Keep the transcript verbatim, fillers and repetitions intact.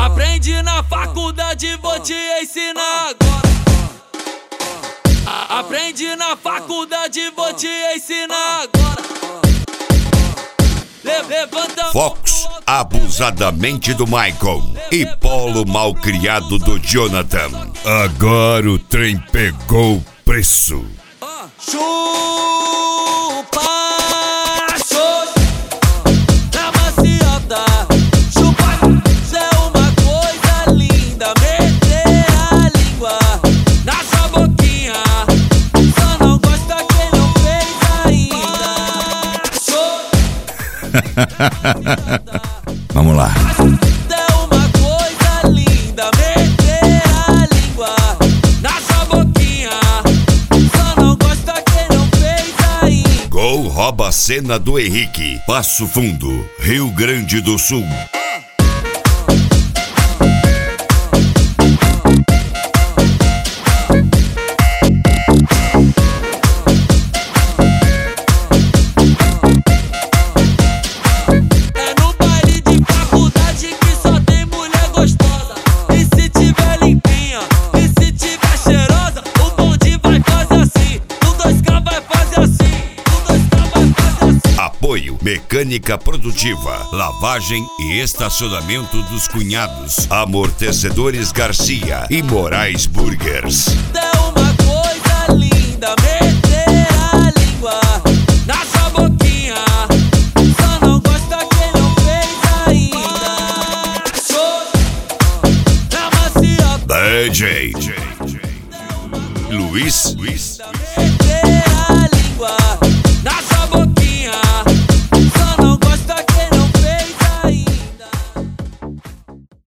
Aprendi na faculdade, vou te ensinar agora. Aprendi na faculdade, vou te ensinar agora. Levanta. Fox abusadamente do Michael e Polo malcriado do Jonathan. Agora o trem pegou o preço. Chupa, xoxa, na maciota. Chupa, isso é uma coisa linda. Meter a língua na sua boquinha. Só não gosta quem não fez ainda. Xoxa. Vamos lá. É uma coisa linda. Meter a língua na sua boquinha. Só não gosta quem não fez ainda. Gol rouba a cena do Henrique. Passo Fundo, Rio Grande do Sul. Apoio Mecânica Produtiva, lavagem e estacionamento dos cunhados, Amortecedores Garcia e Moraes Burgers. É uma coisa linda, meter a língua na sua boquinha. Só não gosta quem não fez ainda. Xoxa, na maciota. D J Luiz